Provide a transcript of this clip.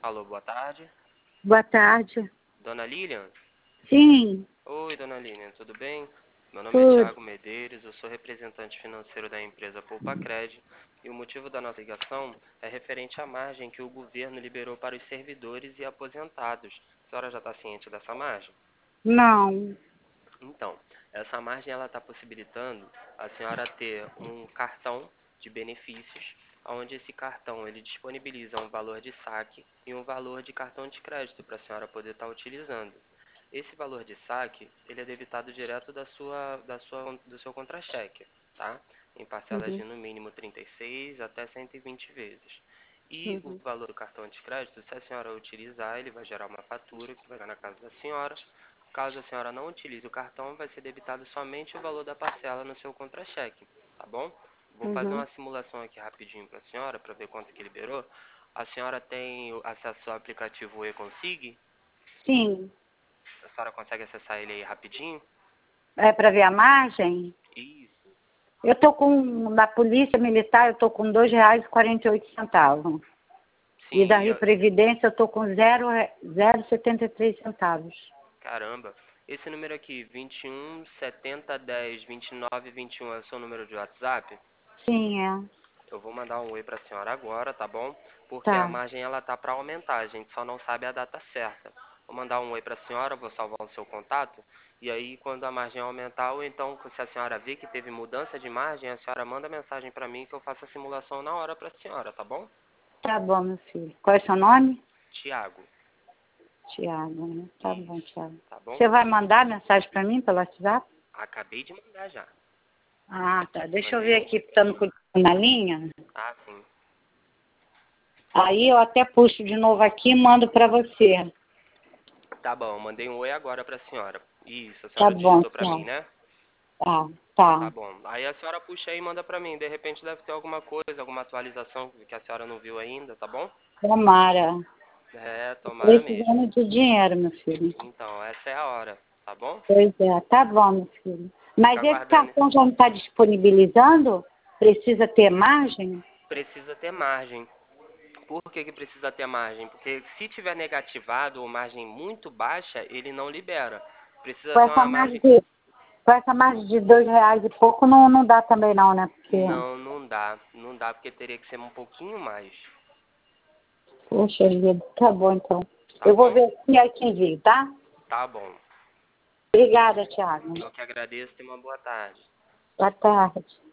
Alô, boa tarde. Boa tarde. Dona Lilian? Sim, Oi, Dona Lilian, tudo bem? Meu nome é tudo. Thiago Medeiros, eu sou representante financeiro da empresa Poupacred e o motivo da nossa ligação é referente à margem que o governo liberou para os servidores e aposentados. A senhora já está ciente dessa margem? Não. Então, essa margem ela está possibilitando a senhora ter um cartão de benefícios, onde esse cartão ele disponibiliza um valor de saque e um valor de cartão de crédito para a senhora poder estar utilizando. Esse valor de saque ele é debitado direto do seu contra-cheque, tá? Em parcelas de Uhum, no mínimo 36 até 120 vezes. E o uhum, valor do cartão de crédito, se a senhora utilizar, ele vai gerar uma fatura que vai na casa da senhora. Caso a senhora não utilize o cartão, vai ser debitado somente o valor da parcela no seu contra-cheque, tá bom? Vou fazer uhum. uma simulação aqui rapidinho para a senhora, para ver quanto que liberou. A senhora tem acesso ao aplicativo eConsig? Sim. A senhora consegue acessar ele aí rapidinho? É para ver a margem? Isso. Eu tô na Polícia Militar, eu tô com R$ 2,48. E da Sim, Previdência eu tô com 0,73 centavos. caramba. Esse número aqui, 21 70 10 29 21, é o seu número de WhatsApp? Sim, é. Eu vou mandar um oi para a senhora agora, tá bom? Porque a Tá. margem ela tá para aumentar, a gente só não sabe a data certa. Vou mandar um oi para a senhora, vou salvar o seu contato. E aí, quando a margem aumentar, ou então, se a senhora ver que teve mudança de margem, a senhora manda mensagem para mim que eu faço a simulação na hora para a senhora, tá bom? Tá bom, meu filho. Qual é o seu nome? Tiago. Tiago, né? Tá bom, Isso, Tiago. tá bom? Você vai mandar mensagem para mim pelo WhatsApp? Acabei de mandar já. Ah, tá. Deixa eu Mandei ver um. aqui, estando na linha. Ah, sim. Aí eu até puxo de novo aqui e mando para você. Tá bom, mandei um oi agora para a senhora. Isso, a Tá senhora bom, digitou para mim, tchau. né? Tá, Tá tá. bom. Aí a senhora puxa aí e manda pra mim. De repente deve ter alguma coisa, alguma atualização que a senhora não viu ainda, tá bom? Tomara. É, tomara mesmo. Precisando de dinheiro, meu filho. Então, essa é a hora, tá bom? Pois é, tá bom, meu filho. Fica Mas esse aguardando. cartão já não está disponibilizando? Precisa ter margem? Precisa ter margem. Por que que precisa ter margem? Porque se tiver negativado ou margem muito baixa, ele não libera. Precisa Com ter essa uma margem margem. de, com essa margem de R$ 2 e pouco não dá também não, né? Porque, Não, não dá. Não dá porque teria que ser um pouquinho mais. poxa vida, tá bom então. Tá Eu vou bom? ver se aí te envio, tá? Tá bom. Obrigada, Thiago. Eu que agradeço. Tenha uma boa tarde. Boa tarde.